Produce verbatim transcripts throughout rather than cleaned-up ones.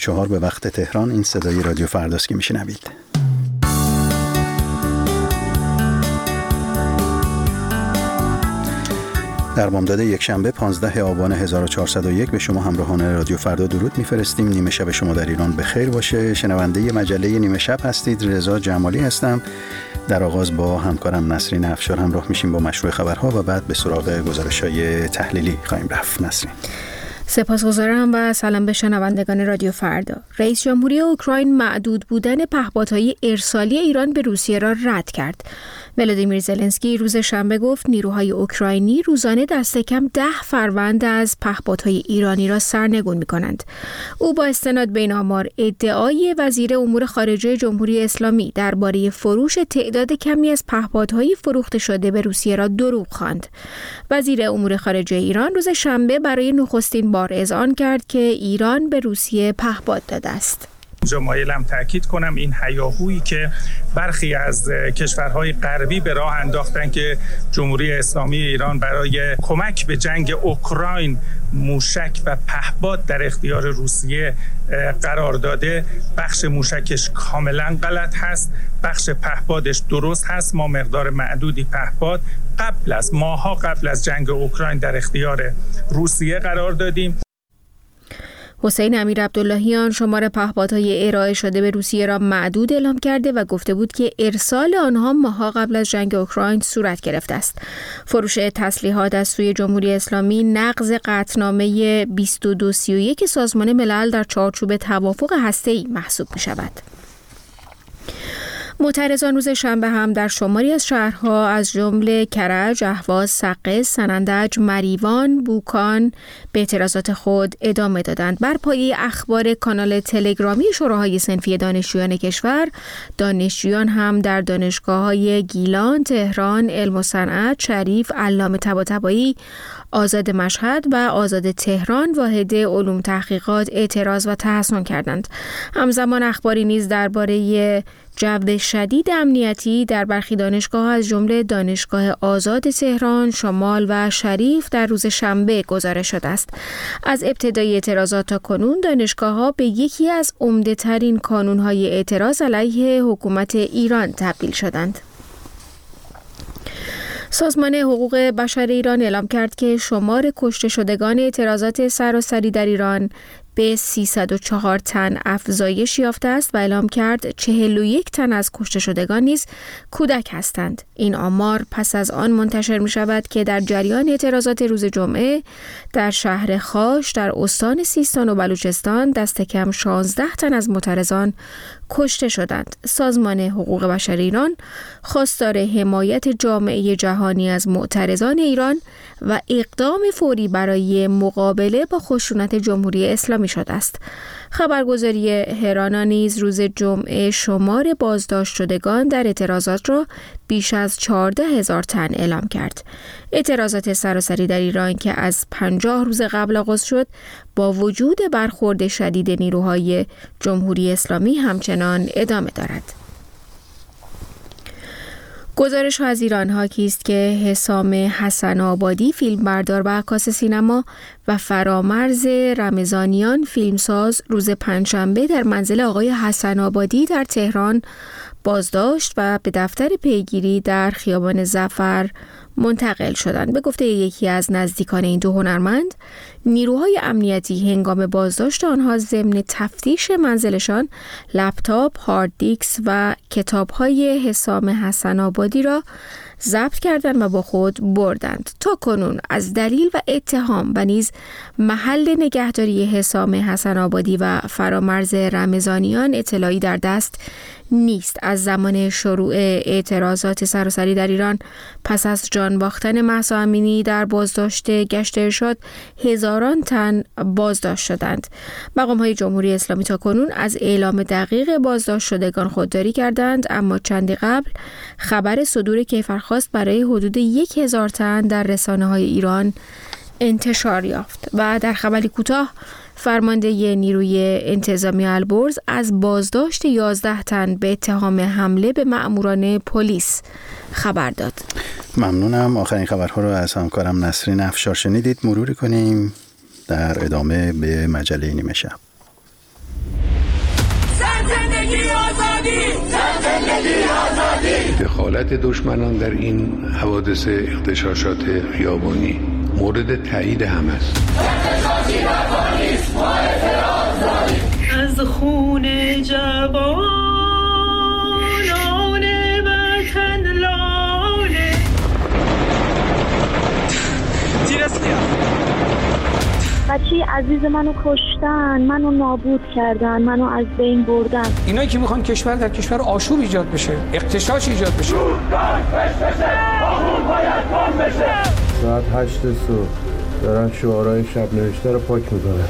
چهار به وقت تهران. این صدای رادیو فرداست که میشنوید. در بامداد یک شنبه پانزده آبان هزار و چهارصد و یک به شما همراهان رادیو فردا درود میفرستیم. نیمه شب شما در ایران بخیر باشه. شنونده مجله نیمه شب هستید. رضا جمالی هستم. در آغاز با همکارم نسرین افشار همراه میشیم با مشروع خبرها و بعد به سراغ گزارش‌های تحلیلی خواهیم رفت. نسرین. سپاسگزارم و سلام به شنوندگان رادیو فردا. رئیس جمهوری اوکراین معدود بودن پهپادهای ارسالی ایران به روسیه را رد کرد. ولادیمیر زلنسکی روز شنبه گفت نیروهای اوکراینی روزانه دست کم ده فروند از پهپادهای ایرانی را سرنگون می‌کنند. او با استناد به این آمار ادعای وزیر امور خارجه جمهوری اسلامی درباره فروش تعداد کمی از پهپادهای فروخته شده به روسیه را دروغ خواند. وزیر امور خارجه ایران روز شنبه برای نخستین بار اذعان کرد که ایران به روسیه پهپاد داده است. اینجا مایلم تاکید کنم این هیاهویی که برخی از کشورهای غربی به راه انداختن که جمهوری اسلامی ایران برای کمک به جنگ اوکراین موشک و پهپاد در اختیار روسیه قرار داده، بخش موشکش کاملا غلط هست، بخش پهپادش درست هست. ما مقدار معدودی پهپاد قبل از ماها قبل از جنگ اوکراین در اختیار روسیه قرار دادیم. حسین امیرعبداللهیان شمار پهپادهای ارائه شده به روسیه را معدود اعلام کرده و گفته بود که ارسال آنها ماه‌ها قبل از جنگ اوکراین صورت گرفته است. فروش تسلیحات از سوی جمهوری اسلامی نقض قطعنامه بیست و دو سی و یک سازمان ملل در چارچوب توافق هسته‌ای محسوب می‌شود. معترضان روز شنبه هم در شماری از شهرها از جمله کرج، اهواز، سقز، سنندج، مریوان، بوکان به اعتراضات خود ادامه دادند. بر پایه اخبار کانال تلگرامی شوراهای صنفی دانشجویان کشور، دانشجویان هم در دانشگاه‌های گیلان، تهران، علم و صنعت، شریف، علامه طباطبایی، آزاد مشهد و آزاد تهران واحد علوم تحقیقات اعتراض و تحصن کردند. همزمان اخباری نیز درباره جو شدید امنیتی در برخی دانشگاه از جمله دانشگاه آزاد تهران، شمال و شریف در روز شنبه گزارش شده است. از ابتدای اعتراضات تا کنون دانشگاه‌ها به یکی از عمده‌ترین کانون‌های اعتراض علیه حکومت ایران تبدیل شدند. سازمان حقوق بشر ایران اعلام کرد که شمار کشته شدگان اعتراضات سراسری در ایران به سیصد و چهار تن افزایش یافته است و اعلام کرد چهل و یک تن از کشته شدگان نیز کودک هستند. این آمار پس از آن منتشر می شود که در جریان اعتراضات روز جمعه در شهر خاش در استان سیستان و بلوچستان دست کم شانزده تن از معترضان کشته شدند. سازمان حقوق بشر ایران خواستار حمایت جامعه جهانی از معترضان ایران و اقدام فوری برای مقابله با خشونت جمهوری اسلامی شده است. خبرگزاری هرانا نیز روز جمعه شمار بازداشت شدگان در اعتراضات را بیش از چهارده هزار تن اعلام کرد. اعتراضات سراسری در ایران که از پنجاه روز قبل آغاز شد با وجود برخورد شدید نیروهای جمهوری اسلامی همچنان ادامه دارد. گزارش ها از ایران حاکی است که حسام حسن آبادی فیلمبردار و عکاس سینما و فرامرز رمضانیان فیلمساز روز پنجشنبه در منزل آقای حسن آبادی در تهران بازداشت و به دفتر پیگیری در خیابان ظفر منتقل شدند. به گفته یکی از نزدیکان این دو هنرمند، نیروهای امنیتی هنگام بازداشت آنها ضمن تفتیش منزلشان لپتاپ، هارد دیسک و کتاب‌های حسام حسن آبادی را ضبط کردند و با خود بردند. تا کنون از دلیل و اتهام و نیز محل نگهداری حسام حسن آبادی و فرامرز رمضانیان اطلاعی در دست نیست. از زمان شروع اعتراضات سراسری در ایران پس از جان باختن مهسا امینی در بازداشت گشت ارشاد هزاران تن بازداشت شدند. مقام‌های جمهوری اسلامی تا کنون از اعلام دقیق بازداشت شدگان خودداری کردند، اما چندی قبل خبر صدور کیفرخواست برای حدود یک هزار تن در رسانه‌های ایران انتشار یافت. و در خبری کوتاه فرمانده نیروی انتظامی البرز از بازداشت یازده تن به اتهام حمله به مأموران پلیس خبر داد. ممنونم. آخرین خبرها رو از همکارم نسرین افشار شنیدید. مروری کنیم در ادامه به مجله نیمه شب. دخالت دشمنان در این حوادث اغتشاشات خیابانی مورد تایید هم است. از خون جوانان وطن لاله بچه عزیز منو کشتن، منو نابود کردن، منو از بین بردن. اینایی که میخوان کشور در کشور آشوب ایجاد بشه، اغتشاش ایجاد بشه. ساعت هشت صبح دارن شعارهای شب نوشته رو پاک میکنن.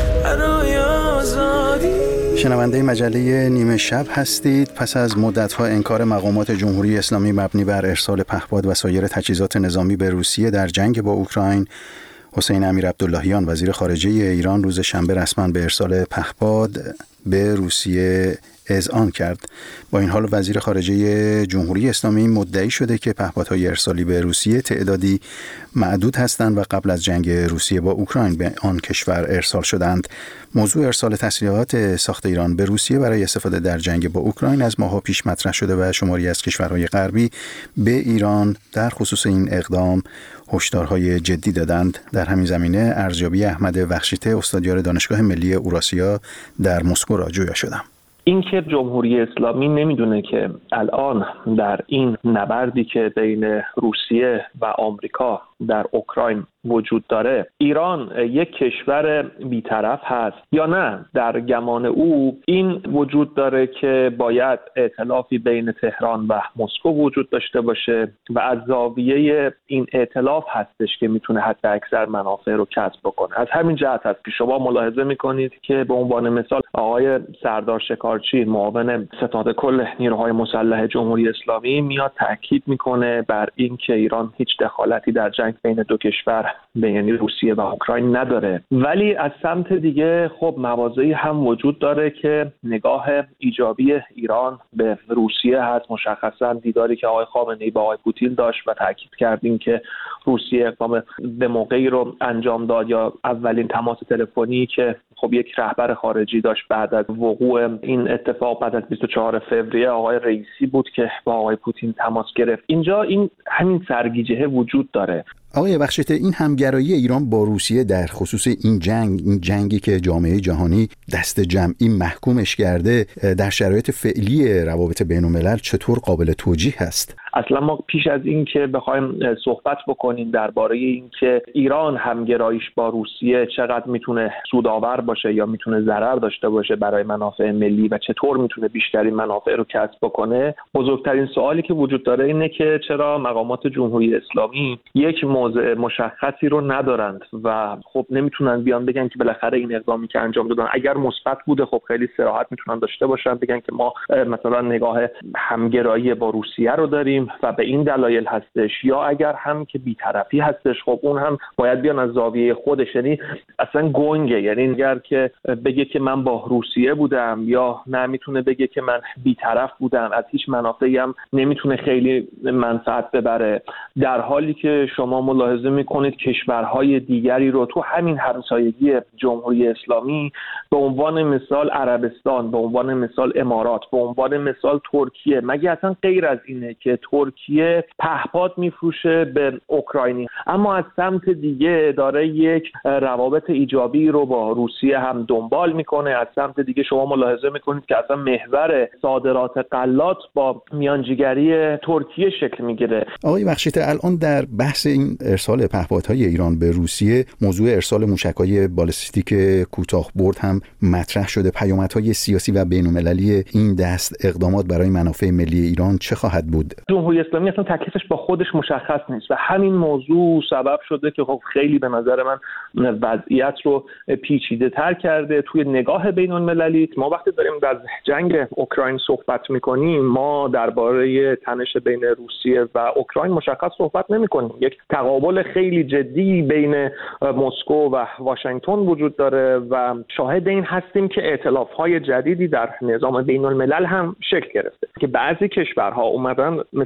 شنونده مجله نیمه شب هستید. پس از مدت‌ها انکار مقامات جمهوری اسلامی مبنی بر ارسال پهپاد و سایر تجهیزات نظامی به روسیه در جنگ با اوکراین، حسین امیر عبداللهیان وزیر خارجه ایران روز شنبه رسما به ارسال پهپاد به روسیه اذعان کرد. با این حال وزیر خارجه جمهوری اسلامی مدعی شده که پهپادهای ارسالی به روسیه تعدادی معدود هستند و قبل از جنگ روسیه با اوکراین به آن کشور ارسال شدند. موضوع ارسال تسلیحات ساخت ایران به روسیه برای استفاده در جنگ با اوکراین از ماه‌ها پیش مطرح شده و شماری از کشورهای غربی به ایران در خصوص این اقدام هشدارهای جدی دادند. در همین زمینه ارزیابی احمد وخشیته استادیار دانشگاه ملی اوراسیا در مسکو را جویا شدم. اینکه جمهوری اسلامی نمیدونه که الان در این نبردی که بین روسیه و آمریکا در اوکراین وجود داره ایران یک کشور بی‌طرف هست یا نه، در گمان او این وجود داره که باید ائتلافی بین تهران و مسکو وجود داشته باشه و از زاویه این ائتلاف هستش که میتونه حتی اکثر منافع رو کسب بکنه. از همین جهت هست که شما ملاحظه میکنید که به عنوان مثال آقای سردار شکارچی معاون ستاد کل نیروهای مسلح جمهوری اسلامی میاد تاکید میکنه بر این که ایران هیچ دخالتی در جنگ بین دو کشور یعنی روسیه و اوکراین نداره، ولی از سمت دیگه خب مواضعی هم وجود داره که نگاه ایجابی ایران به روسیه هست. مشخصا دیداری که آقای خامنه‌ای با آقای پوتین داشت و تاکید کردیم که روسیه اقدام به موقعی رو انجام داد یا اولین تماس تلفنی که خب یک رهبر خارجی داشت بعد از وقوع این اتفاق بعد از بیست و چهارم فوریه آقای رئیسی بود که با آقای پوتین تماس گرفت. اینجا این همین سرگیجه وجود داره. آقای بخشیته، این همگرایی ایران با روسیه در خصوص این جنگ این جنگی که جامعه جهانی دست جمعی محکومش کرده در شرایط فعلی روابط بین‌الملل چطور قابل توجیه هست؟ اصلا ما پیش از این که بخوایم صحبت بکنیم درباره این که ایران همگراییش با روسیه چقدر میتونه سودآور باشه یا میتونه ضرر داشته باشه برای منافع ملی و چطور میتونه بیشترین منافع رو کسب بکنه، بزرگترین سوالی که وجود داره اینه که چرا مقامات جمهوری اسلامی یک موضع مشخصی رو ندارند و خب نمیتونن بیان بگن که بالاخره این اقدامی که انجام دادن اگر مثبت بوده خب خیلی صراحت میتونن داشته باشن بگن که ما مثلا نگاه همگرایی با روسیه رو داریم و به این دلایل هستش، یا اگر هم که بی‌طرفی هستش خب اون هم باید بیان از زاویه خودش، یعنی اصلا گنگه، یعنی اگر که بگه که من با روسیه بودم یا نه میتونه بگه که من بی‌طرف بودم، از هیچ منافعی هم نمیتونه خیلی منفعت ببره، در حالی که شما ملاحظه میکنید کشورهای دیگری رو تو همین همسایگی جمهوری اسلامی به عنوان مثال عربستان، به عنوان مثال امارات، به عنوان مثال ترکیه، مگه اصلا غیر از اینه که ترکیه پهپاد میفروشه به اوکراینی، اما از سمت دیگه داره یک روابط ایجابی رو با روسیه هم دنبال میکنه. از سمت دیگه شما ملاحظه میکنید که اصلا محور صادرات غلات با میانجیگری ترکیه شکل میگیره. آقای بخشیته، الان در بحث این ارسال پهپادهای ایران به روسیه موضوع ارسال موشک‌های بالستیک کوتاه برد هم مطرح شده. پیامدهای سیاسی و بین‌المللی این دست اقدامات برای منافع ملی ایران چه خواهد بود؟ جمهوری اسلامی اصلا تکلیفش با خودش مشخص نیست و همین موضوع سبب شده که خب خیلی به نظر من وضعیت رو پیچیده تر کرده توی نگاه بین‌المللی. ما وقتی داریم از جنگ اوکراین صحبت میکنیم ما درباره تنش بین روسیه و اوکراین مشخص صحبت نمیکنیم. یک تقابل خیلی جدی بین مسکو و واشنگتن وجود داره و شاهد این هستیم که ائتلاف‌های جدیدی در نظام بین‌الملل هم شکل گرفته که بعضی کشورها اومدن مثل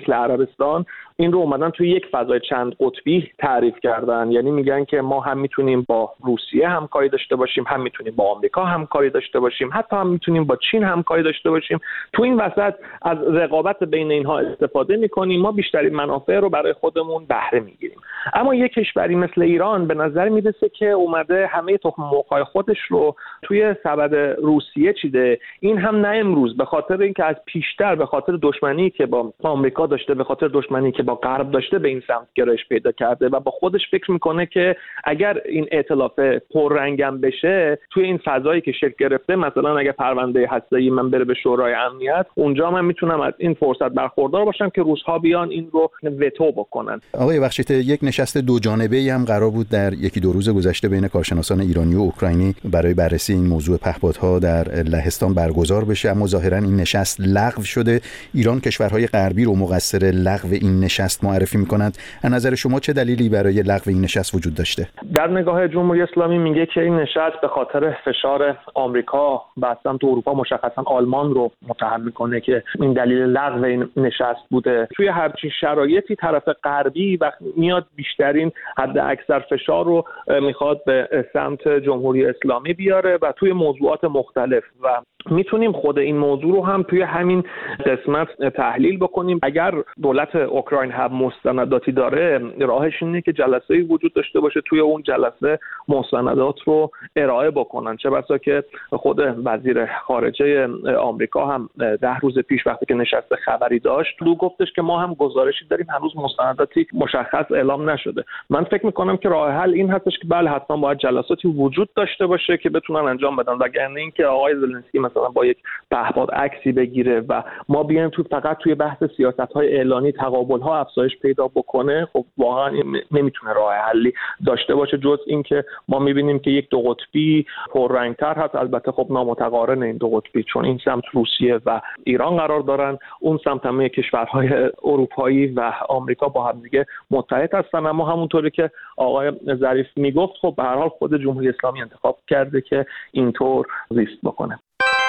مثل عربستان این رو اومدن توی یک فضای چند قطبی تعریف کردن. یعنی میگن که ما هم میتونیم با روسیه همکاری داشته باشیم، هم میتونیم با آمریکا همکاری داشته باشیم، حتی هم میتونیم با چین همکاری داشته باشیم. تو این وسط از رقابت بین اینها استفاده میکنیم، ما بیشترین منافع رو برای خودمون بهره میگیریم. اما یک کشوری مثل ایران به نظر میرسه که اومده همه تخم مرغ‌های خودش رو توی سبد روسیه چیده. این هم نه امروز، به خاطر اینکه از پیشتر به خاطر دشمنی که با آمریکا داشته، به خاطر دشمنی که با غرب داشته به این سمت گرایش پیدا کرده و با خودش فکر میکنه که اگر این ائتلاف پررنگم بشه توی این فضایی که شکل گرفته، مثلا اگر پرونده هسته‌ای من بره به شورای امنیت، اونجا من میتونم از این فرصت برخوردار باشم که روس‌ها بیان این رو وتو بکنن. آقای بخشیت، یک نشست دو جانبه‌ای هم قرار بود در یکی دو روز گذشته بین کارشناسان ایرانی و اوکراینی برای بررسی این موضوع پهپادها در لهستان برگزار بشه، اما ظاهرا این نشست لغو شده. ایران کشورهای غربی رو مقصر لغو این نشست معرفی می‌کند. از نظر شما چه دلیلی برای لغو این نشست وجود داشته؟ در نگاه جمهوری اسلامی میگه که این نشست به خاطر فشار آمریکا و سمت اروپا، مشخصا آلمان رو متهم میکنه که این دلیل لغو این نشست بوده. توی همچین شرایطی طرف غربی وقت میاد بیشترین حد اکثر فشار رو میخواد به سمت جمهوری اسلامی بیاره و توی موضوعات مختلف، و میتونیم خود این موضوع رو هم توی همین قسمت تحلیل بکنیم. اگر دولت اوکراین هم مستنداتی داره، راهش اینه که جلسه‌ای وجود داشته باشه، توی اون جلسه مستندات رو ارائه بکنن. چه بسا که خود وزیر خارجه آمریکا هم ده روز پیش وقتی که نشست خبری داشت، دو گفتش که ما هم گزارشی داریم، هنوز مستنداتی مشخص اعلام نشده. من فکر میکنم که راه حل این هستش که بله حتما باید جلساتی وجود داشته باشه که بتونن انجام بدن، وگرنه اینکه آقای زلنسکی مثلا با یک پهپاد عکسی بگیره و ما بیایم تو فقط توی بحث سیاست‌های اعلانی تقابل‌ها افزایش پیدا بکنه، خب واقعا نمیتونه راه حلی داشته باشه جز اینکه ما می‌بینیم که یک دو قطبی پررنگ‌تر هست. البته خب نامتقارن این دو قطبی، چون این سمت روسیه و ایران قرار دارن، اون سمت همه کشورهای اروپایی و آمریکا با هم دیگه متحد هستن. اما همونطوری که آقای ظریف میگفت، خب به هر حال خود جمهوری اسلامی انتخاب کرده که اینطور زیست بکنه.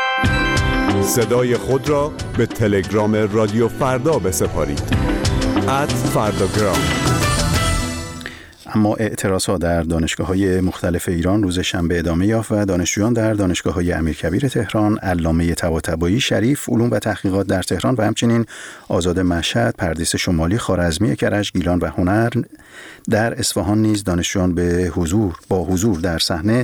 صدای خود را به تلگرام رادیو فردا بسپارید. ات فرداگرام. اما اعتراضها در دانشگاه‌های مختلف ایران روز شنبه ادامه یافت و دانشجویان در دانشگاه‌های امیرکبیر تهران، علامه طباطبایی، شریف، علوم و تحقیقات در تهران و همچنین آزاد مشهد، پردیس شمالی، خوارزمی کرج، گیلان و هنر در اصفهان نیز دانشجویان به حضور با حضور در صحنه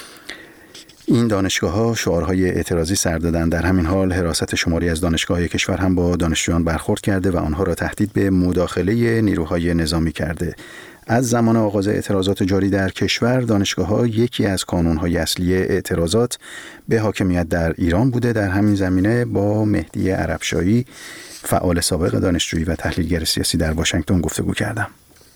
این دانشگاه‌ها شعارهای اعتراضی سر دادند. در همین حال حراست شماری از دانشگاه‌های کشور هم با دانشجویان برخورد کرده و آنها را تهدید به مداخله نیروهای نظامی کرده. از زمان آغاز اعتراضات جاری در کشور، دانشگاه‌ها یکی از کانون‌های اصلی اعتراضات به حاکمیت در ایران بوده. در همین زمینه با مهدی عربشاهی، فعال سابق دانشجویی و تحلیلگر سیاسی در واشنگتن گفتگو کردم.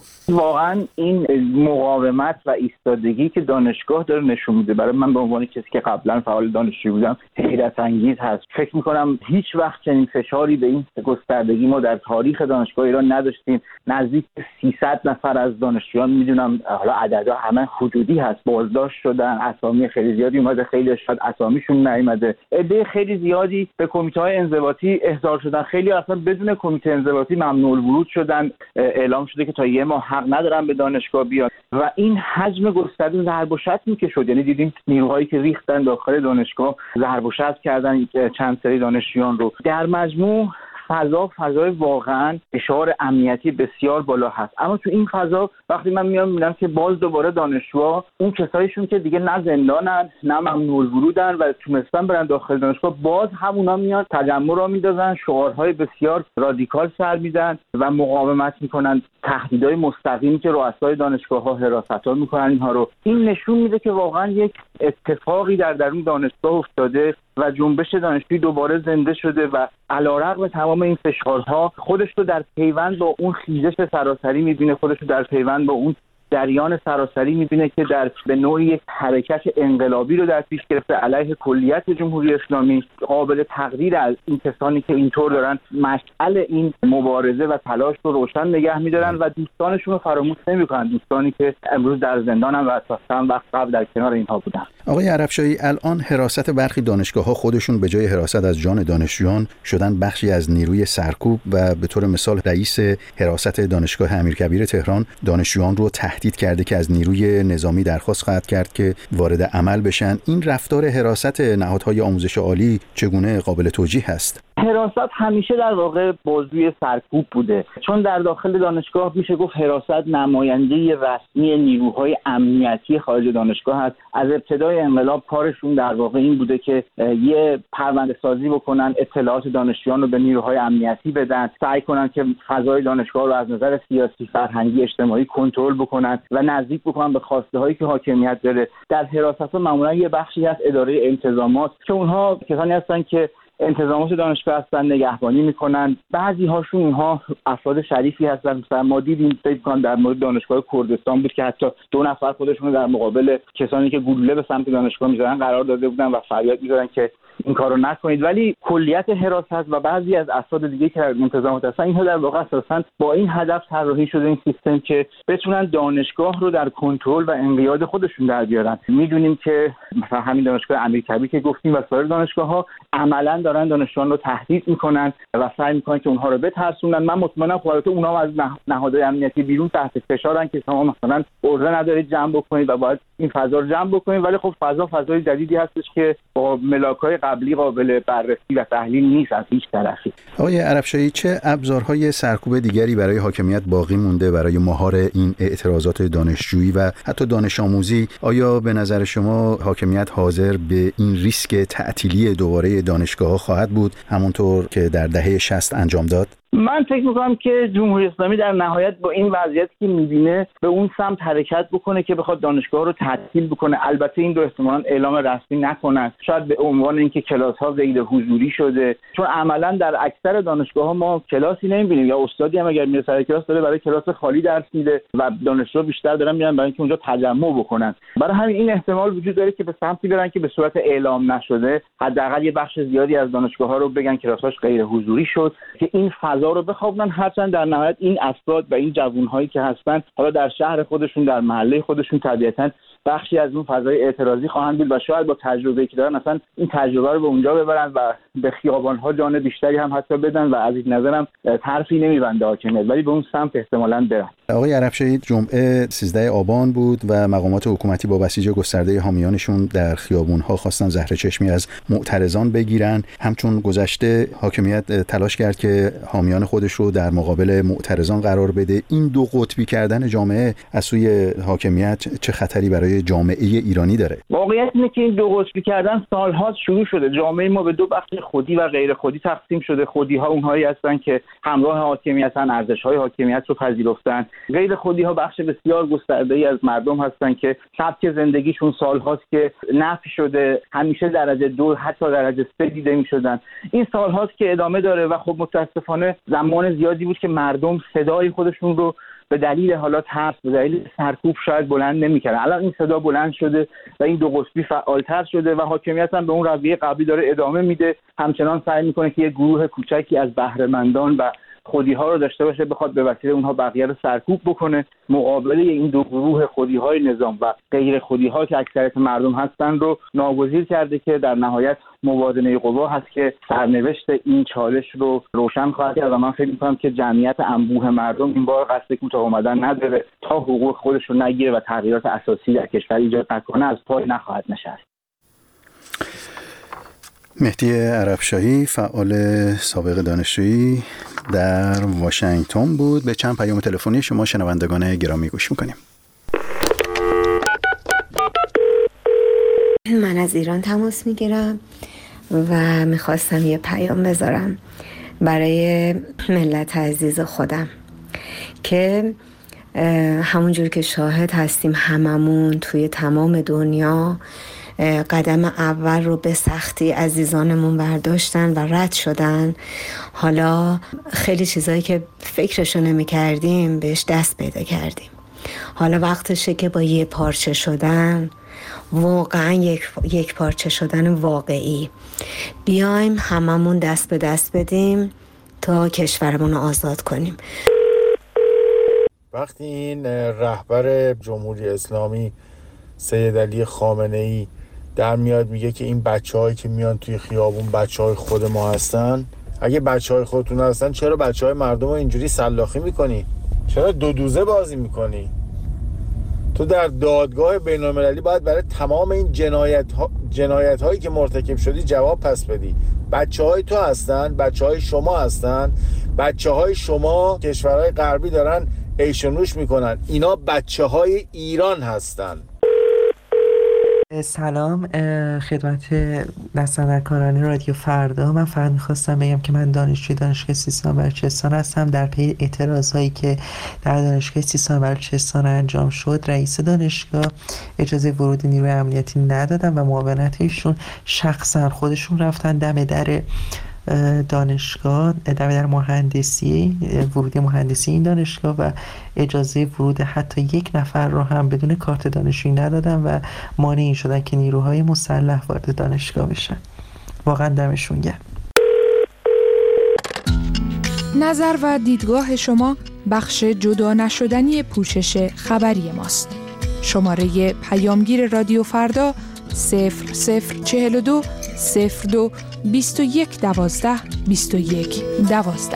واقعا این مقاومت و ایستادگی که دانشگاه داره نشون میده، برای من به عنوان کسی که قبلا فعال دانشجویی بودم حیرت انگیز هست. فکر میکنم هیچ وقت چنین فشاری به این گستردگی ما در تاریخ دانشگاه ایران نداشتیم. نزدیک سیصد نفر از دانشجویان، میدونم حالا عددها همه حدودی هست، بازداشت شدن، اسامی خیلی زیادی اومده، خیلی شاید اسامیشون نیومده، عده خیلی زیادی به کمیته‌های انضباطی احضار شدن، خیلی اصلا بدون کمیته انضباطی ممنوع الورود شدن. اعلام شده که تا یه ماه حق ندارن به دانشگاه بیان و این حجم گسترده ضرب و شتمی که شد، یعنی دیدیم نیروهایی که ریختن داخل دانشگاه ضرب و شتم کردن چند سری دانشجویان رو. در مجموع فضا فضای واقعا اشعار امنیتی بسیار بالا هست. اما تو این فضا وقتی من میام میبینم که باز دوباره دانشجوها، اون کسایشون که دیگه نه زندانن نه ممنوع الورودن و تونستن برن داخل دانشگاه، باز همونا میان تجمع را میندازن، شعارهای بسیار رادیکال سر میدن و مقاومت میکنن، تهدیدهای مستقیمی که رؤسای دانشگاه‌ها حراست‌ها میکنن اینها رو. این نشون میده که واقعا یک اتفاقی در درون دانشگاه افتاده و جنبش دانشجویی دوباره زنده شده و علیرغم تمام این فشارها خودش رو در پیوند با اون خیزش سراسری میبینه، خودش رو در پیوند با اون جریان سراسری میبینه که در به نوعی یک حرکت انقلابی رو در پیش گرفته علیه کلیت جمهوری اسلامی. قابل تقدیر از این کسانی که اینطور دارن مشعل این مبارزه و تلاش رو روشن نگه میدارن و دوستانشون رو فراموش نمیکنن، دوستانی که امروز در زندان هم و اساسا وقت قبل در کنار اینها بودن. آقای عرفشاهی، الان حراست برخی دانشگاه‌ها خودشون به جای حراست از جان دانشجویان شدن بخشی از نیروی سرکوب و به طور مثال رئیس حراست دانشگاه امیرکبیر تهران دانشجویان رو تهدید کرده که از نیروی نظامی درخواست خواهد کرد که وارد عمل بشن. این رفتار حراست نهادهای آموزش عالی چگونه قابل توجیه است؟ حراست همیشه در واقع بازوی سرکوب بوده، چون در داخل دانشگاه میشه گفت حراست نماینده رسمی نیروهای امنیتی خارج دانشگاه هست. از ابتدای انقلاب کارشون در واقع این بوده که یه پرونده سازی بکنن، اطلاعات دانشجویان رو به نیروهای امنیتی بدن، سعی کنن که فضای دانشگاه رو از نظر سیاسی، فرهنگی، اجتماعی کنترل بکنن و نزدیک بکنن به خواسته هایی که حاکمیت داره. در حراست معمولا یه بخشی هست اداره انتظامات که اونها کسانی هستن که انتظامات دانشگاه هستن، نگهبانی میکنن. بعضی هاشون اونها افراد شریفی هستن. مثلا ما دیدیم فکر کنم در مورد دانشگاه کردستان بود که حتی دو نفر خودشون رو در مقابل کسانی که گلوله به سمت دانشگاه می‌زدن قرار داده بودن و فریاد می‌زدن که این کارو نکنید. ولی کلیت حراست و بعضی از افراد دیگه که در انتظامات هستن، اینها در واقع اساساً با این هدف طراحی شده این سیستم که بتونن دانشگاه رو در کنترل و انقیاد خودشون در بیارن. میدونیم که مثلا همین دانشگاه امیرکبیر که گفتیم و سایر دانشگاه‌ها عملاً دارن دانشجویان رو تهدید میکنن و سعی میکنن که اونها رو بترسونن. من مطمئنم خودت اونها از نهادهای امنیتی بیرون تحت فشارن که شما مثلا عرضه ندارید جمع بکنید و باید این فضا رو جمع بکنید، ولی خب فضا فضای جدیدی هستش که با ملاک‌های قبلی قابل بررسی و تحلیل نیست از هیچ طرفی. آقای عرفشاهی، چه ابزارهای سرکوب دیگری برای حاکمیت باقی مونده برای مهار این اعتراضات دانشجویی و حتی دانش آموزی؟ آیا به نظر شما حاکمیت حاضر به این ریسک تعطیلی دوباره دانشگاه‌ها خواهد بود همونطور که در دهه شصت انجام داد؟ من فکر میکنم که جمهوری اسلامی در نهایت با این وضعیت که میبینه به اون سمت حرکت بکنه که بخواد دانشگاه رو تعطیل بکنه. البته این دو احتمالاً اعلام رسمی نکنن، شاید به عنوان اینکه کلاس ها غیر حضوری شده، چون عملاً در اکثر دانشگاه ها ما کلاسی نمیبینیم یا استادی هم اگر میره سر کلاس داره برای کلاس خالی درس میده و دانشجو بیشتر دارن میرن برای اینکه اونجا تجمع بکنن. برای همین این احتمال وجود داره که به سمتی برن که به صورت اعلام نشده حداقل یه بخش زیادی از دانشگاه ها رو بگن کلاساش غیر حضوری شد که این فضا رو بخوابونن. هرچند در نهایت این افراد و این جوانهایی که هستن حالا در شهر خودشون، در محله خودشون، طبیعتاً بخشی از اون فضای اعتراضی خواهند بود و شاید با تجربه‌ای که دارن مثلا این تجربه رو به اونجا ببرن و به خیابان‌ها جان بیشتری هم حتی بدن و از این نظرم طرفی نمی‌بنده حاکمیت، ولی به اون سمت احتمالاً برن. آقای عرفشاهی، جمعه سیزده آبان بود و مقامات حکومتی با بسیج گسترده حامیانشون در خیابون‌ها خواستن زهر چشمی از معترضان بگیرن. همچون گذشته حاکمیت تلاش کرد که حامیان خودش رو در مقابل معترضان قرار بده. این دو قطبی کردن جامعه از سوی حاکمیت چه خطری برای جامعه ایرانی داره؟ واقعیت اینه که این دو قطبی کردن سال‌ها شروع شده. جامعه ما به دو بخش خودی و غیر خودی تقسیم شده. خودی‌ها اونهایی هستن که همراه حاکمیتن، ارزش‌های حاکمیت رو پذیرفتن. غیر خودی‌ها بخش بسیار گسترده‌ای از مردم هستن که سبک زندگیشون سال‌هاست که نفی شده، همیشه درجه دو حتی درجه سه دیده می‌شدن. این سال‌هاست که ادامه داره و خب متأسفانه زمان زیادی بود که مردم صدای خودشون رو به دلیل حالا ترس، به دلیل سرکوب شاید بلند نمی‌کردن. الان این صدا بلند شده و این دو قطبی فعالتر شده و حاکمیت هم به اون رویه قبلی داره ادامه میده. همچنان سعی میکنه که یه گروه کوچکی از بهره‌مندان و خودی‌ها رو داشته باشه، بخواد به وسیله اونها بقیه رو سرکوب بکنه. مقابله این دو گروه خودی‌های نظام و غیر خودی‌ها که اکثریت مردم هستن رو ناگزیر کرده که در نهایت موازنه قوا هست که سرنوشت این چالش رو روشن خواهد کرد و من فکر می‌کنم که جمعیت انبوه مردم این بار قصد کوتاه اومدن نداره. تا حقوق خودش رو نگیره و تغییرات اساسی در کشور ایجاد نکنه از پای نخواهد نشست. مهدی عرفشاهی، فعال سابق دانشجویی در واشنگتن بود. به چند پیام تلفنی شما شنوندگان گرامی گوش میکنیم. من از ایران تماس میگیرم و میخواستم یه پیام بذارم برای ملت عزیز خودم که همونجور که شاهد هستیم هممون توی تمام دنیا قدم اول رو به سختی عزیزانمون برداشتن و رد شدن. حالا خیلی چیزایی که فکرشو نمی کردیم بهش دست پیدا کردیم. حالا وقتشه که با یه پارچه شدن، واقعا یک, یک پارچه شدن واقعی، بیایم هممون دست به دست بدیم تا کشورمون رو آزاد کنیم. وقتی این رهبر جمهوری اسلامی سید علی خامنه‌ای در میاد میگه که این بچه‌هایی که میان توی خیابون بچه‌های خود ما هستن. اگه بچه‌های خودتون هستن چرا بچه‌های مردم رو اینجوری سلاخی میکنی؟ چرا دو دوزه بازی میکنی؟ تو در دادگاه بین‌المللی باید برای تمام این جنایت ها جنایت هایی که مرتکب شدی جواب پس بدی. بچه های تو هستن، بچه های شما هستن، بچه های شما کشورهای غربی دارن عیش و نوش میکنن، اینا بچه های ایران هستن. سلام خدمت دستاندرکاران رادیو فردا. من فقط میخواستم بگم که من دانشجوی دانشگاه سیستان و بلوچستان هستم. در پی اعتراضایی که در دانشگاه سیستان و بلوچستان انجام شد، رئیس دانشگاه اجازه ورود نیروی امنیتی ندادن و معاونت ایشون شخصا خودشون رفتن دم در دانشگاه، دم در مهندسی، ورود مهندسی این دانشگاه و اجازه ورود حتی یک نفر رو هم بدون کارت دانشجویی ندادن و مانع این شدن که نیروهای مسلح وارد دانشگاه بشن. واقعا دمشون گرم. نظر و دیدگاه شما بخش جدا نشدنی پوشش خبری ماست. شماره پیامگیر رادیو فردا صفر صفر چهل و دو صفر دو بیست و یک دوازده بیست و یک دوازده.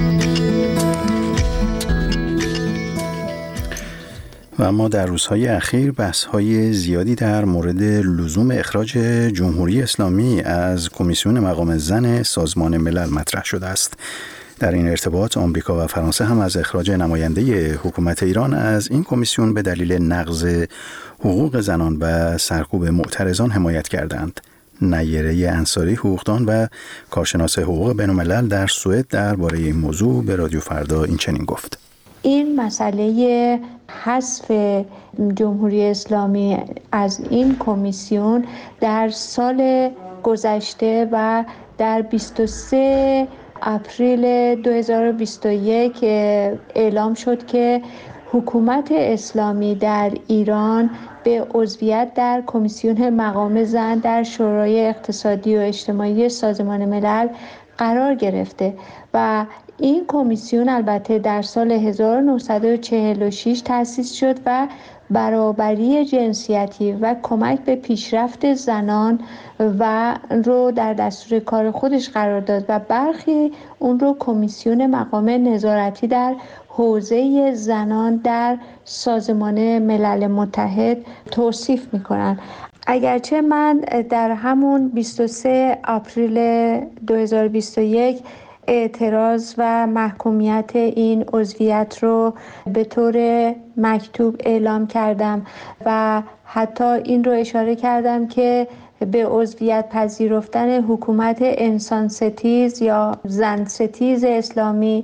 و اما در روزهای اخیر بحث‌های زیادی در مورد لزوم اخراج جمهوری اسلامی از کمیسیون مقام زن سازمان ملل مطرح شده است. در این ارتباط آمریکا و فرانسه هم از اخراج نماینده حکومت ایران از این کمیسیون به دلیل نقض حقوق زنان و سرکوب معترضان حمایت کردند. نیره انصاری حقوقدان و کارشناس حقوق بین‌الملل در سوئد درباره این موضوع به رادیو فردا این چنین گفت: این مسئله حذف جمهوری اسلامی از این کمیسیون در سال گذشته و در بیست و سوم آپریل دو هزار و بیست و یک اعلام شد که حکومت اسلامی در ایران به عضویت در کمیسیون مقام زن در شورای اقتصادی و اجتماعی سازمان ملل قرار گرفته و این کمیسیون البته در سال هزار و نهصد و چهل و شش تأسیس شد و برابری جنسیتی و کمک به پیشرفت زنان و رو در دستور کار خودش قرار داد و برخی اون رو کمیسیون مقام نظارتی در حوزه زنان در سازمان ملل متحد توصیف میکنن. اگرچه من در همون بیست و سوم آپریل دو هزار و بیست و یک اعتراض و محکومیت این عضویت رو به طور مکتوب اعلام کردم و حتی این رو اشاره کردم که به عضویت پذیرفتن حکومت انسان ستیز یا زن ستیز اسلامی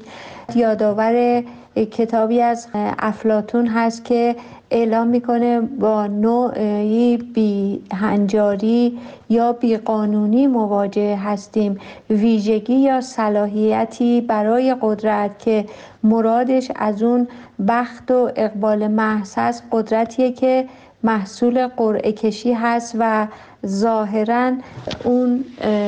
یادآور کتابی از افلاطون هست که اعلام میکنه با نوعی بی هنجاری یا بی قانونی مواجه هستیم، ویژگی یا صلاحیتی برای قدرت که مرادش از اون بخت و اقبال محض هست، قدرتیه که محصول قرعه کشی هست و ظاهراً اون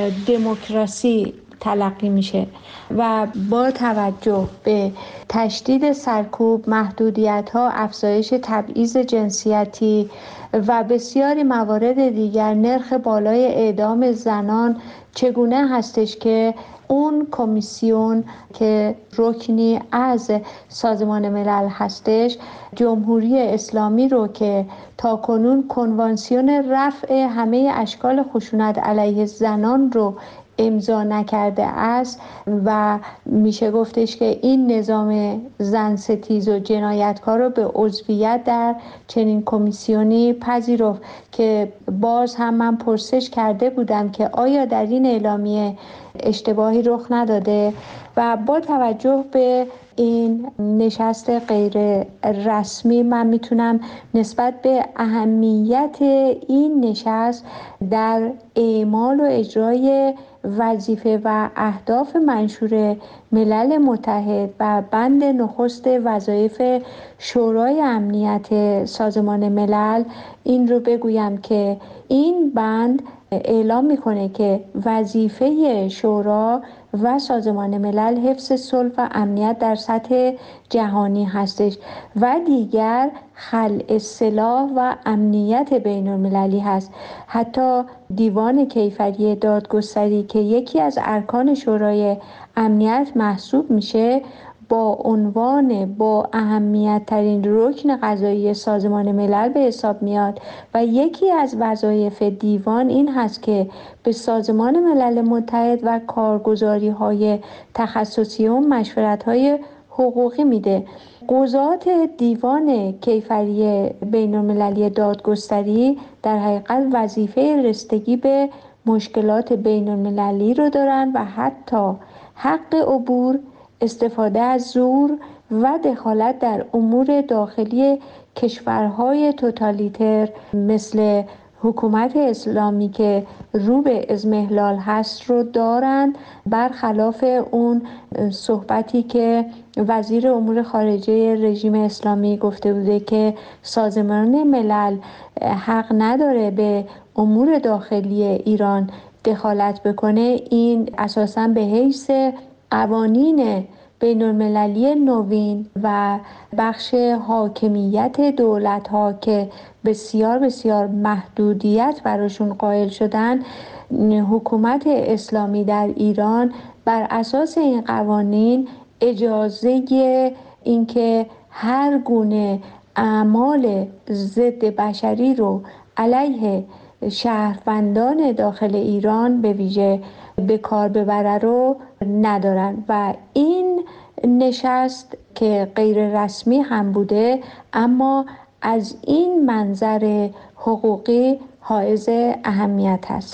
دموکراسی تلقی میشه و با توجه به تشدید سرکوب، محدودیت‌ها، افزایش تبعیض جنسیتی و بسیاری موارد دیگر، نرخ بالای اعدام زنان چگونه هستش که اون کمیسیون که رکنی از سازمان ملل هستش جمهوری اسلامی رو که تاکنون کنوانسیون رفع همه اشکال خشونت علیه زنان رو امضا نکرده است و میشه گفتش که این نظام زن ستیز و جنایتکار رو به عضویت در چنین کمیسیونی پذیرفت که باز هم من پرسش کرده بودم که آیا در این اعلامیه اشتباهی رخ نداده و با توجه به این نشست غیر رسمی من میتونم نسبت به اهمیت این نشست در اعمال و اجرای وظیفه و اهداف منشور ملل متحد و بند نخست وظایف شورای امنیت سازمان ملل این رو بگویم که این بند اعلام میکنه که وظیفه شورا و سازمان ملل حفظ صلح و امنیت در سطح جهانی هستش و دیگر خلع سلاح و امنیت بین المللی هست. حتی دیوان کیفری دادگستری که یکی از ارکان شورای امنیت محسوب میشه، با عنوان با اهمیت ترین رکن قضایی سازمان ملل به حساب میاد و یکی از وظایف دیوان این هست که به سازمان ملل متحد و کارگزاری های تخصصی و مشورت های حقوقی میده. قضات دیوان کیفری بین المللی دادگستری در حقیقت وظیفه رسیدگی به مشکلات بین المللی رو دارن و حتی حق عبور، استفاده از زور و دخالت در امور داخلی کشورهای توتالیتر مثل حکومت اسلامی که رو به اضمحلال هست رو دارند، برخلاف اون صحبتی که وزیر امور خارجه رژیم اسلامی گفته بوده که سازمان ملل حق نداره به امور داخلی ایران دخالت بکنه. این اساساً به حیث قوانین بین المللی نوین و بخش حاکمیت دولت ها که بسیار بسیار محدودیت براشون قائل شدن، حکومت اسلامی در ایران بر اساس این قوانین اجازه اینکه هر گونه اعمال ضد بشری رو علیه شهروندان داخل ایران به ویژه به کار ببره رو ندارن و این نشست که غیر رسمی هم بوده اما از این منظر حقوقی حائز اهمیت هست.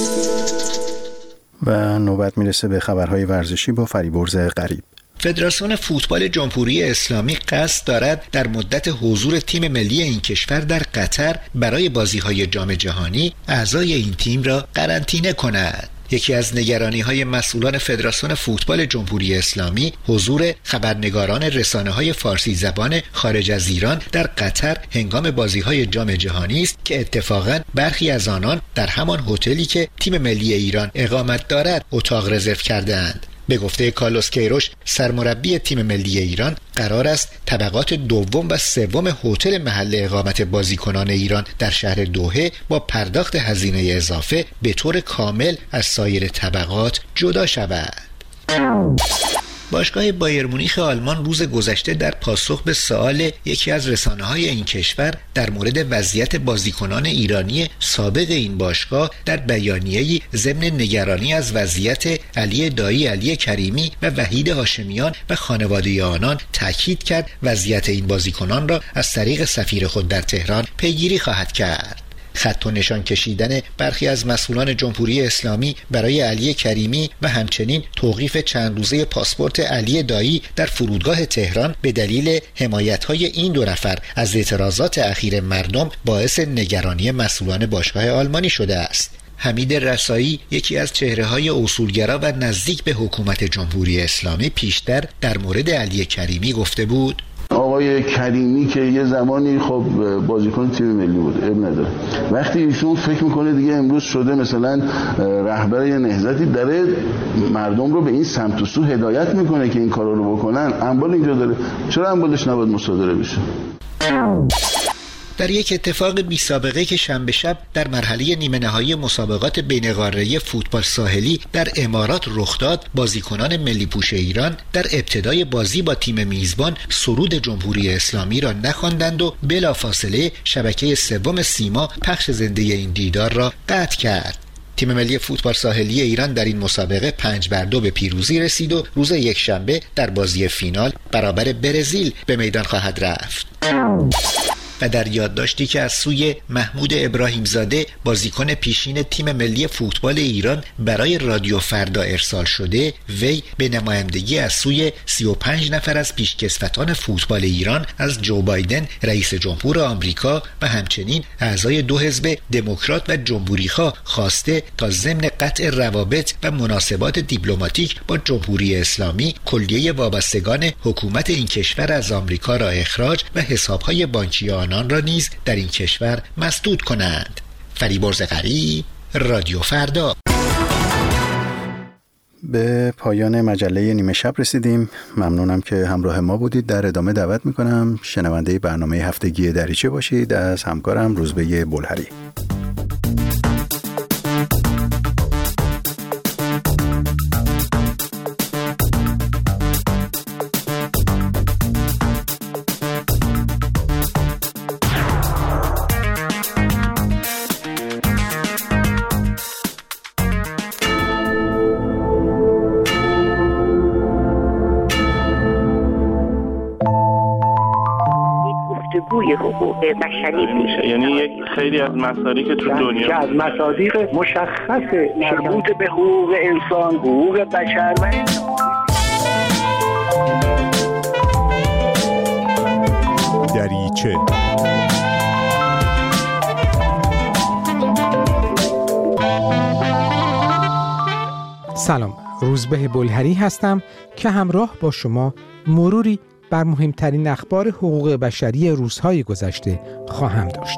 و نوبت میرسه به خبرهای ورزشی با فریبرز غریب. فدراسیون فوتبال جمهوری اسلامی قصد دارد در مدت حضور تیم ملی این کشور در قطر برای بازی‌های جام جهانی اعضای این تیم را قرنطینه کند. یکی از نگرانی‌های مسئولان فدراسیون فوتبال جمهوری اسلامی حضور خبرنگاران رسانه‌های فارسی زبان خارج از ایران در قطر هنگام بازی‌های جام جهانی است که اتفاقاً برخی از آنان در همان هتلی که تیم ملی ایران اقامت دارد اتاق رزرو کرده‌اند. به گفته کارلوس کیروش سرمربی تیم ملی ایران، قرار است طبقات دوم و سوم هتل محل اقامت بازیکنان ایران در شهر دوحه با پرداخت هزینه اضافه به طور کامل از سایر طبقات جدا شود. باشگاه بایر مونیخ آلمان روز گذشته در پاسخ به سؤال یکی از رسانه‌های این کشور در مورد وضعیت بازیکنان ایرانی سابق این باشگاه در بیانیه‌ای ضمن نگرانی از وضعیت علی دایی، علی کریمی و وحید هاشمیان و خانواده آنان تاکید کرد وضعیت این بازیکنان را از طریق سفیر خود در تهران پیگیری خواهد کرد. خط و نشان کشیدن برخی از مسئولان جمهوری اسلامی برای علی کریمی و همچنین توقیف چند روزه پاسپورت علی دایی در فرودگاه تهران به دلیل حمایت‌های این دو نفر از اعتراضات اخیر مردم باعث نگرانی مسئولان باشگاه آلمانی شده است. حمید رسایی، یکی از چهره‌های اصولگرا و نزدیک به حکومت جمهوری اسلامی، پیشتر در مورد علی کریمی گفته بود: آقای کریمی که یه زمانی خب بازیکن تیم ملی بود، اب نداره، وقتی ایشون فکر میکنه دیگه امروز شده مثلا رهبر یه نهضتی، داره مردم رو به این سمت و سو هدایت میکنه که این کارا رو بکنن، اموال اینجا داره، چرا اموالش نباید مصادره بشه؟ در یک اتفاق بی سابقه که شنبه شب در مرحله نیمه نهایی مسابقات بین قاره فوتبال ساحلی در امارات رخ داد، بازیکنان ملی پوش ایران در ابتدای بازی با تیم میزبان سرود جمهوری اسلامی را نخواندند و بلافاصله شبکه سوم سیما پخش زنده این دیدار را قطع کرد. تیم ملی فوتبال ساحلی ایران در این مسابقه پنج بر دو به پیروزی رسید و روز یکشنبه در بازی فینال برابر برزیل به میدان خواهد رفت. و در یادداشتی که از سوی محمود ابراهیم زاده بازیکن پیشین تیم ملی فوتبال ایران برای رادیو فردا ارسال شده، وی به نمایندگی از سوی سی و پنج نفر از پیشکسوتان فوتبال ایران از جو بایدن رئیس جمهور آمریکا و همچنین اعضای دو حزب دموکرات و جمهوری‌خواه خواسته تا ضمن قطع روابط و مناسبات دیپلماتیک با جمهوری اسلامی کلیه وابستگان حکومت این کشور از آمریکا را اخراج و حساب‌های بانکی آنان را نیز در این کشور مسدود کنند. فریبرز غریب، رادیو فردا. به پایان مجله نیمه شب رسیدیم. ممنونم که همراه ما بودید. در ادامه دعوت میکنم شنونده برنامه هفتگی دریچه باشید از همکارم روزبه بلهری. حقوق بشری میشه، یعنی یک خیلی از مصادیق که تو دنیا که از مصادیق مشخص مربوط به حقوق انسان، حقوق بشر و دریچه. سلام، روزبه بلهری هستم که همراه با شما مروری بر مهمترین اخبار حقوق بشری روزهای گذشته خواهم داشت.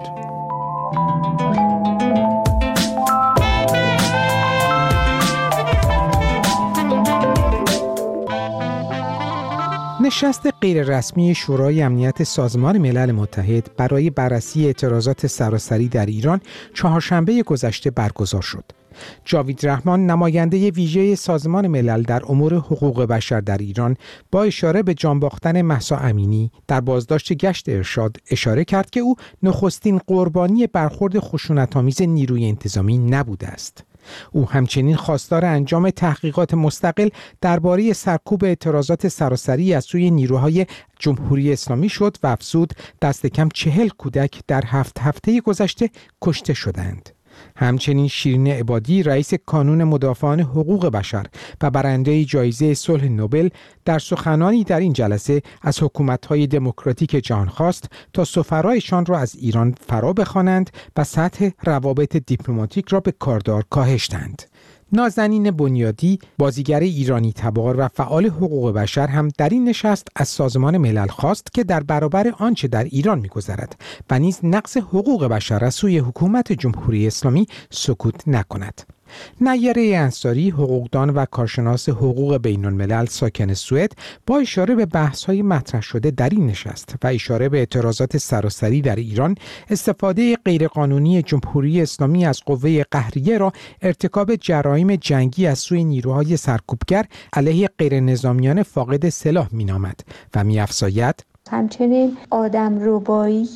نشست غیررسمی شورای امنیت سازمان ملل متحد برای بررسی اعتراضات سراسری در ایران چهارشنبه گذشته برگزار شد. جاوید رحمان، نماینده ویژه سازمان ملل در امور حقوق بشر در ایران، با اشاره به جان باختن مهسا امینی در بازداشت گشت ارشاد اشاره کرد که او نخستین قربانی برخورد خشونت‌آمیز نیروی انتظامی نبوده است. او همچنین خواستار انجام تحقیقات مستقل درباره سرکوب اعتراضات سراسری از سوی نیروهای جمهوری اسلامی شد و افزود دست کم چهل کودک در هفت هفته گذشته کشته شدند. همچنین شیرین عبادی، رئیس کانون مدافعان حقوق بشر و برنده جایزه صلح نوبل، در سخنانی در این جلسه از حکومت‌های دموکراتیک جهان خواست تا سفرایشان را از ایران فرا بخوانند و سطح روابط دیپلماتیک را به کاردار کاهش دهند. نازنین بنیادی، بازیگر ایرانی تبار و فعال حقوق بشر، هم در این نشست از سازمان ملل خواست که در برابر آنچه در ایران می‌گذرد و نیز نقض حقوق بشر از سوی حکومت جمهوری اسلامی سکوت نکند. نیره انصاری، حقوقدان و کارشناس حقوق بین الملل ساکن سوئد، با اشاره به بحث‌های مطرح شده در این نشست و اشاره به اعتراضات سراسری در ایران، استفاده غیرقانونی جمهوری اسلامی از قوه قهریه را ارتکاب جرایم جنگی از سوی نیروهای سرکوبگر علیه غیرنظامیان فاقد سلاح می‌نامد و می‌افزاید همچنین آدمربایی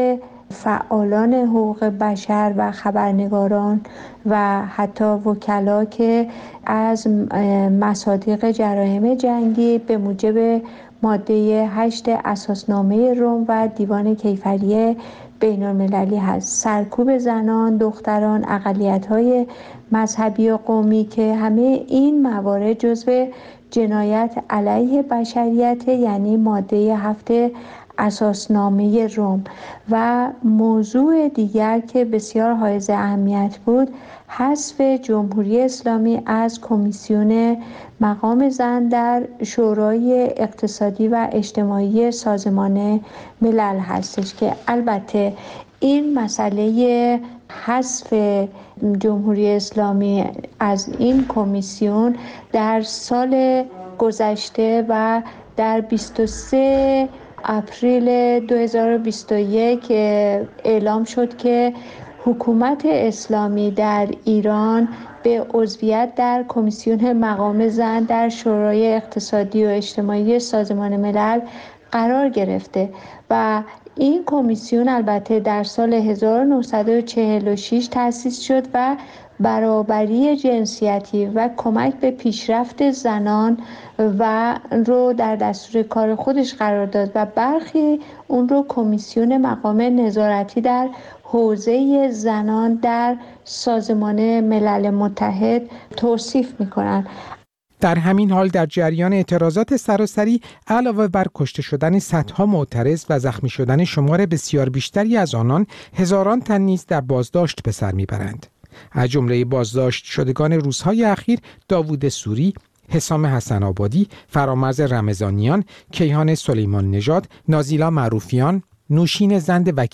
فعالان حقوق بشر و خبرنگاران و حتی وکلا که از مصادیق جرایم جنگی به موجب ماده هشت اساسنامه روم و دیوان کیفری بین المللی هست، سرکوب زنان، دختران، اقلیت‌های مذهبی و قومی، که همه این موارد جزو جنایت علیه بشریت، یعنی ماده هفت اساسنامه روم. و موضوع دیگر که بسیار حائز اهمیت بود، حذف جمهوری اسلامی از کمیسیون مقام زن در شورای اقتصادی و اجتماعی سازمان ملل هستش که البته این مسئله حذف جمهوری اسلامی از این کمیسیون در سال گذشته و در بیست و سوم اپریل دو هزار و بیست و یک اعلام شد که حکومت اسلامی در ایران به عضویت در کمیسیون مقام زن در شورای اقتصادی و اجتماعی سازمان ملل قرار گرفته و این کمیسیون البته در سال هزار و نهصد و چهل و شش تأسیس شد و برابری جنسیتی و کمک به پیشرفت زنان و رو در دستور کار خودش قرار داد و برخی اون رو کمیسیون مقام نظارتی در حوزه زنان در سازمان ملل متحد توصیف می‌کنند. در همین حال در جریان اعتراضات سراسری، علاوه بر کشته شدن صدها معترض و زخمی شدن شمار بسیار بیشتری از آنان، هزاران تن نیز در بازداشت به سر میبرند. از جمله بازداشت شدگان روزهای اخیر داوود سوری، حسام حسن آبادی، فرامرز رمضانیان، کیهان سلیمان نژاد، نازیلا معروفیان، نوشین زند وکیل،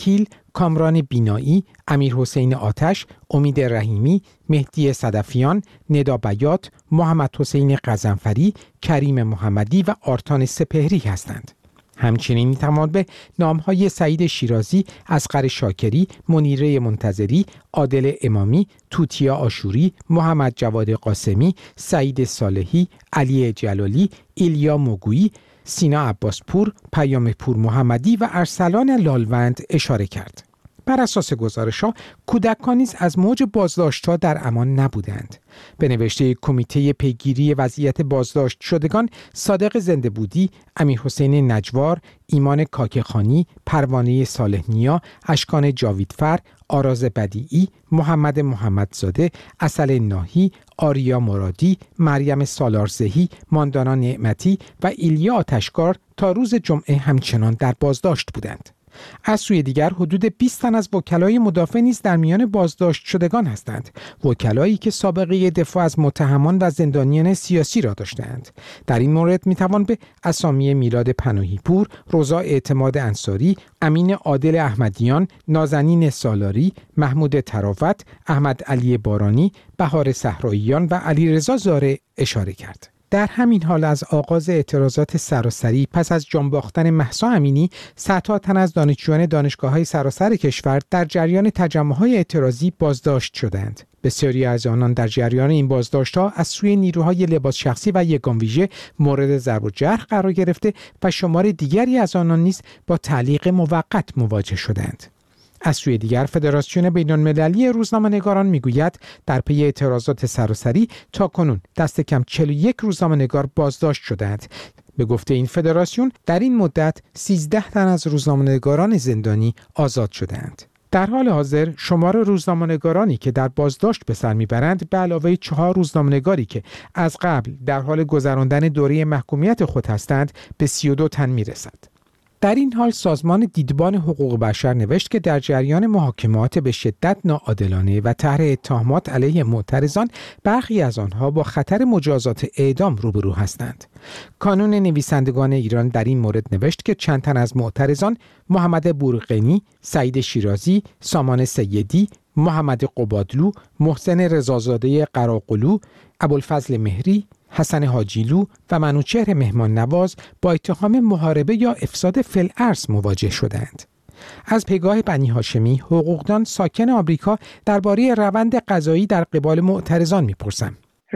کامران بینایی، امیر حسین آتش، امید رحیمی، مهدی صدفیان، ندا بیات، محمد حسین قزنفری، کریم محمدی و آرتان سپهری هستند. همچنین میتوان به نامهای سعید شیرازی، اصغر شاکری، منیره منتظری، عادل امامی، توتیا آشوری، محمد جواد قاسمی، سعید صالحی، علی جلالی، ایلیا موگویی، سینا عباسپور، پیام پور محمدی و ارسلان لالوند اشاره کرد. بر اساس گزارش‌ها کودکان نیز از موج بازداشت‌ها در امان نبودند. به نوشته کمیته پیگیری وضعیت بازداشت شدگان، صادق زنده‌بودی، امیر حسین نجوار، ایمان کاکخانی، پروانه صالح نیا، اشکان جاویدفر، آراز بدیعی، محمد محمدزاده، عسل ناهی، آریا مرادی، مریم سالارزهی، ماندانا نعمتی و ایلیا آتشکار تا روز جمعه همچنان در بازداشت بودند. از سوی دیگر حدود بیست تن از وکلای مدافع نیز در میان بازداشت شدگان هستند، وکلایی که سابقه دفاع از متهمان و زندانیان سیاسی را داشتند. در این مورد میتوان به اسامی میلاد پناهی پور، رضا اعتماد انصاری، امین عادل احمدیان، نازنین سالاری، محمود تراوت، احمد علی بارانی، بهار صحراییان و علیرضا زاره اشاره کرد. در همین حال از آغاز اعتراضات سراسری پس از جان باختن مهسا امینی، صدها تن از دانشجویان دانشگاه‌های سراسر کشور در جریان تجمع‌های اعتراضی بازداشت شدند. بسیاری از آنان در جریان این بازداشت‌ها از سوی نیروهای لباس شخصی و یگان ویژه مورد ضرب و جرح قرار گرفته و شمار دیگری از آنان نیز با تعلیق موقت مواجه شدند. از سوی دیگر فدراسیون بین‌المللی روزنامه‌نگاران میگوید در پی اعتراضات سراسری تاکنون دست کم چهل و یک روزنامه‌نگار بازداشت شدند. به گفته این فدراسیون در این مدت سیزده تن از روزنامه‌نگاران زندانی آزاد شدند. در حال حاضر شمار روزنامه‌نگارانی که در بازداشت به سر میبرند به علاوه چهار روزنامه‌نگاری که از قبل در حال گذراندن دوره محکومیت خود هستند به سی و دو تن میرسد. در این حال سازمان دیدبان حقوق بشر نوشت که در جریان محاکمات به شدت ناعادلانه و طرح اتهامات علیه معترضان برخی از آنها با خطر مجازات اعدام روبرو هستند. کانون نویسندگان ایران در این مورد نوشت که چند تن از معترضان محمد بورقینی، سعید شیرازی، سامان سیدی، محمد قبادلو، محسن رضازاده قراقلو، ابوالفضل مهری، حسن حاجیلو و منوچهر مهمان نواز با اتهام محاربه یا افساد فی‌الارض مواجه شدند. از پیگاه بنی هاشمی، حقوقدان ساکن آمریکا درباره روند قضایی در قبال معترضان می‌پرسم.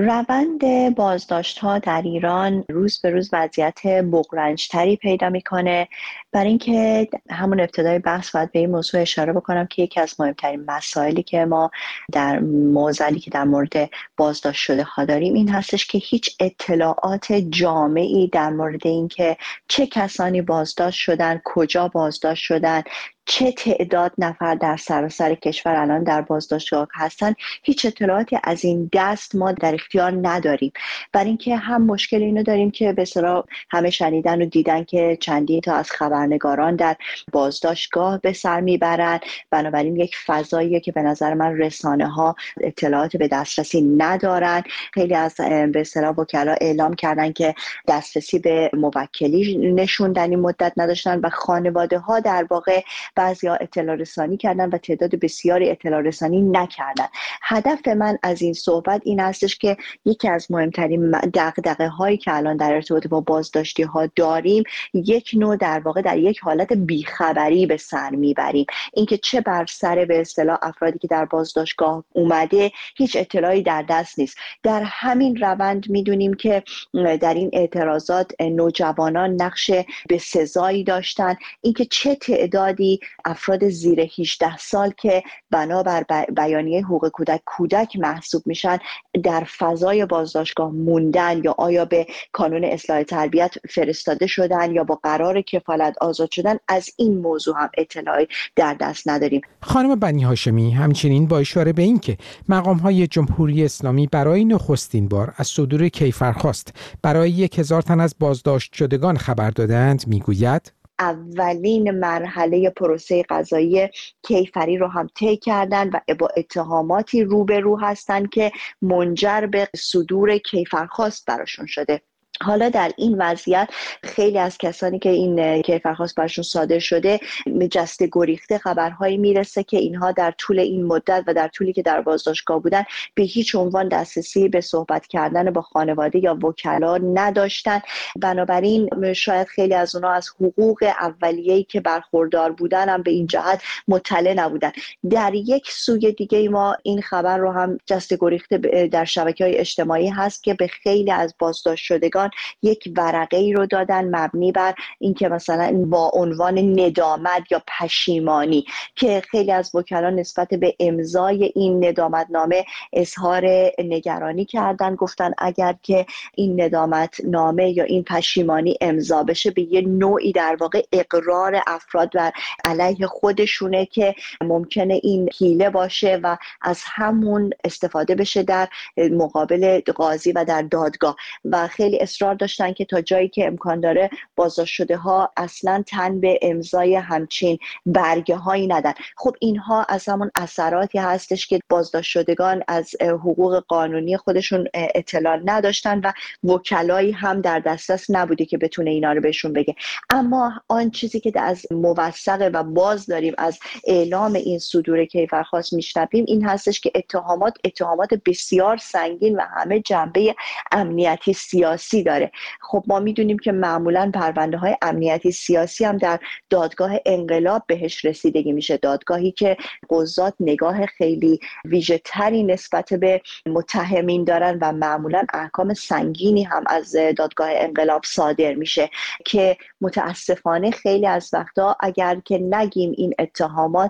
روند بازداشت‌ها در ایران روز به روز وضعیت بغرنج‌تری پیدا می‌کنه. برای اینکه همون ابتدای بحث باید به این موضوع اشاره بکنم که یکی از مهمترین مسائلی که ما در معضلی که در مورد بازداشت شده ها داریم این هستش که هیچ اطلاعات جامعی در مورد اینکه چه کسانی بازداشت شدن، کجا بازداشت شدن، چه تعداد نفر در سراسر کشور الان در بازداشتگاه هستن، هیچ اطلاعاتی از این دست ما در اختیار نداریم. برای اینکه هم مشکل اینو داریم که به اصطلاح همه شنیدن و دیدن که چندین تا از خبرنگاران در بازداشتگاه به سر میبرن، بنابراین یک فضاییه که به نظر من رسانه ها اطلاعات به دسترسی ندارن. خیلی از به اصطلاح وکلا اعلام کردن که دسترسی به موکلی نشون در این مدت نداشتن و خانواده ها در واقع بعضیا اطلاع رسانی کردن و تعداد بسیاری اطلاع رسانی نکردن. هدف من از این صحبت این هستش که یکی از مهمترین دغدغه هایی که الان در ارتباط با بازداشتی ها داریم یک نوع در واقع در یک حالت بیخبری به سر میبریم. اینکه چه بر سر به اصطلاح افرادی که در بازداشتگاه اومده هیچ اطلاعی در دست نیست. در همین روند میدونیم که در این اعتراضات نوجوانان نقش بسزایی داشتن. اینکه چه تعدادی افراد زیر هجده سال که بنابر بیانیه حقوق کودک کودک محسوب میشن در فضای بازداشتگاه موندن یا آیا به کانون اصلاح تربیت فرستاده شدن یا با قرار کفالت آزاد شدن، از این موضوع هم اطلاعی در دست نداریم. خانم بنی هاشمی همچنین با اشاره به این که مقام‌های جمهوری اسلامی برای نخستین بار از صدور کیفرخواست برای یک هزار تن از بازداشت شدگان خبر دادند میگوید اولین مرحله پروسه قضایی کیفری رو هم طی کردن و با اتهاماتی روبرو هستن که منجر به صدور کیفرخواست براشون شده. حالا در این وضعیت خیلی از کسانی که این کیفرخواست برشون صادر شده جسته گریخته خبرهایی میرسه که اینها در طول این مدت و در طولی که در بازداشتگاه بودن به هیچ عنوان دسترسی به صحبت کردن با خانواده یا وکلا نداشتن. بنابراین شاید خیلی از اونها از حقوق اولیه‌ای که برخوردار بودن هم به این جهت مطلع نبودن. در یک سوی دیگه ما این خبر رو هم جسته گریخته در شبکه‌های اجتماعی هست که به خیلی از بازداشت شدگان یک ورقه ای رو دادن مبنی بر اینکه مثلا با عنوان ندامت یا پشیمانی، که خیلی از وکلا نسبت به امضای این ندامتنامه اظهار نگرانی کردن. گفتن اگر که این ندامتنامه یا این پشیمانی امضا بشه به یه نوعی در واقع اقرار افراد بر علیه خودشونه که ممکنه این حیله باشه و از همون استفاده بشه در مقابل قاضی و در دادگاه. و خیلی اصرار داشتن که تا جایی که امکان داره بازداشت شده ها اصلا تن به امضای همچین برگه هایی ندن. خب اینها از همون اثراتی هستش که بازداشت شدگان از حقوق قانونی خودشون اطلاع نداشتن و وکلایی هم در دسترس نبوده که بتونه اینا رو بهشون بگه. اما آن چیزی که از موثقه و باز داریم از اعلام این صدور کیفرخواست میشنویم این هستش که اتهامات اتهامات بسیار سنگین و همه جنبه امنیتی سیاسی داره. خب ما میدونیم که معمولاً پرونده های امنیتی سیاسی هم در دادگاه انقلاب بهش رسیدگی میشه، دادگاهی که قضات نگاه خیلی ویژه تری نسبت به متهمین دارن و معمولاً احکام سنگینی هم از دادگاه انقلاب صادر میشه که متاسفانه خیلی از وقتا اگر که نگیم این اتهامات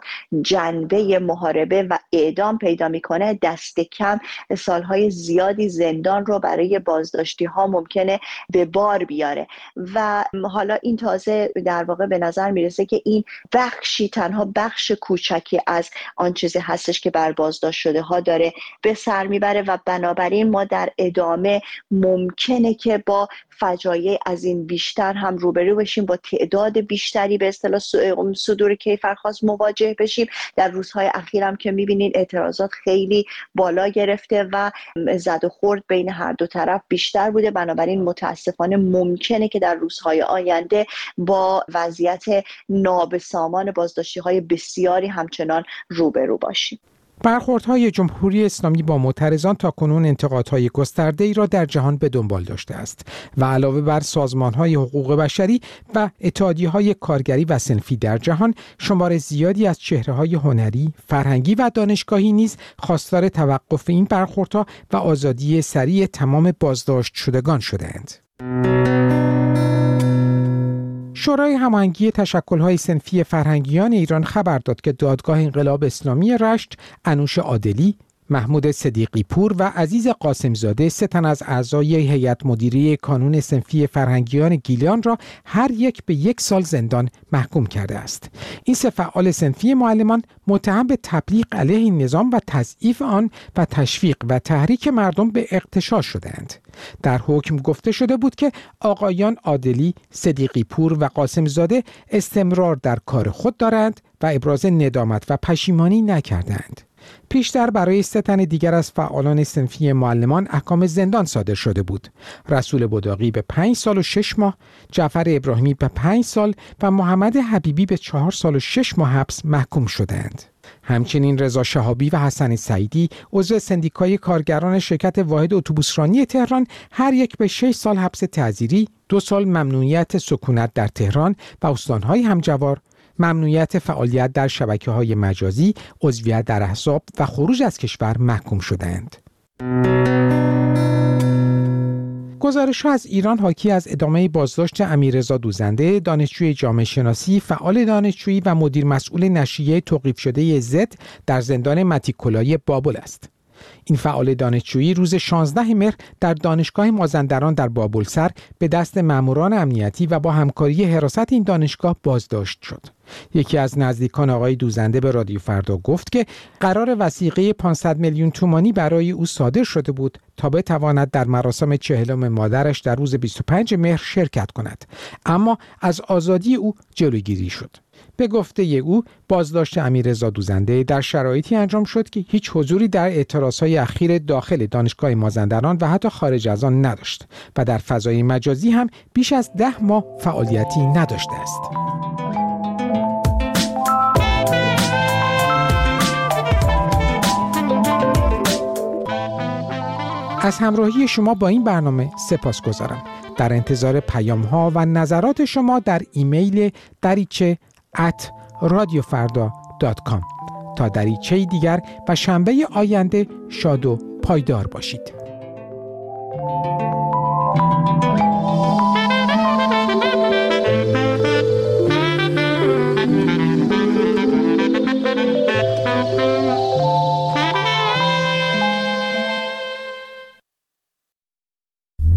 جنبه محاربه و اعدام پیدا میکنه، دست کم سالهای زیادی زندان رو برای بازداشتی ها ممکنه به بار بیاره. و حالا این تازه در واقع به نظر میرسه که این بخشی تنها بخش کوچکی از آن چیزی هستش که بر بازداشت شده ها داره به سر میبره و بنابراین ما در ادامه ممکنه که با فجایع از این بیشتر هم روبرو بشیم، با تعداد بیشتری به اصطلاح صدور کیفرخواست مواجه بشیم. در روزهای اخیر هم که میبینید اعتراضات خیلی بالا گرفته و زد و خورد بین هر دو طرف بیشتر بوده. بنابراین متاسفانه ممکنه که در روزهای آینده با وضعیت نابسامان بازداشتی‌های بسیاری همچنان روبرو باشیم. برخوردهای جمهوری اسلامی با معترضان تاکنون انتقادهای گسترده‌ای را در جهان به دنبال داشته است و علاوه بر سازمانهای حقوق بشری و اتحادیه‌های کارگری و صنفی در جهان، شمار زیادی از چهره‌های هنری، فرهنگی و دانشگاهی نیز خواستار توقف این برخوردها و آزادی سریع تمام بازداشت شدگان شدند. شورای هماهنگی تشکل‌های صنفی فرهنگیان ایران خبر داد که دادگاه انقلاب اسلامی رشت، انوش عادلی، محمود صدیقی پور و عزیز قاسمزاده، سه تن از اعضای هیئت مدیره کانون صنفی فرهنگیان گیلان را هر یک به یک سال زندان محکوم کرده است. این سه فعال صنفی معلمان متهم به تبلیغ علیه این نظام و تضعیف آن و تشویق و تحریک مردم به اغتشاش شدند. در حکم گفته شده بود که آقایان عادلی، صدیقی پور و قاسمزاده استمرار در کار خود دارند و ابراز ندامت و پشیمانی نکردند. پیشتر برای سه تن دیگر از فعالان صنفی معلمان احکام زندان صادر شده بود. رسول بداقی به پنج سال و شش ماه، جعفر ابراهیمی به پنج سال و محمد حبیبی به چهار سال و شش ماه حبس محکوم شدند. همچنین رضا شهابی و حسن سعیدی، عضو سندیکای کارگران شرکت واحد اتوبوسرانی تهران، هر یک به شش سال حبس تعزیری، دو سال ممنوعیت سکونت در تهران و استانهای همجوار، ممنوعیت فعالیت در شبکه‌های مجازی، عضویت در احزاب و خروج از کشور محکوم شدند. گزارش‌ها از ایران حاکی از ادامه بازداشت امیررضا دوزنده، دانشجوی جامعه شناسی، فعال دانشجویی و مدیر مسئول نشریه توقیف شده زد در زندان متیکولای بابل است. این فعال دانشجویی روز شانزده مهر در دانشگاه مازندران در بابلسر به دست ماموران امنیتی و با همکاری حراست این دانشگاه بازداشت شد. یکی از نزدیکان آقای دوزنده به رادیو فردا گفت که قرار وثیقه پانصد میلیون تومانی برای او صادر شده بود تا بتواند در مراسم چهلم مادرش در روز بیست و پنج مهر شرکت کند، اما از آزادی او جلوگیری شد. به گفته او، بازداشت امیررضا دوزنده در شرایطی انجام شد که هیچ حضوری در اعتراضهای اخیر داخل دانشگاه مازندران و حتی خارج از آن نداشت و در فضای مجازی هم بیش از ده ماه فعالیتی نداشته است. از همراهی شما با این برنامه سپاسگزارم. در انتظار پیام ها و نظرات شما در ایمیل دریچه ات رادیو فردا دات کام. تا دریچه دیگر و شنبه آینده شاد و پایدار باشید.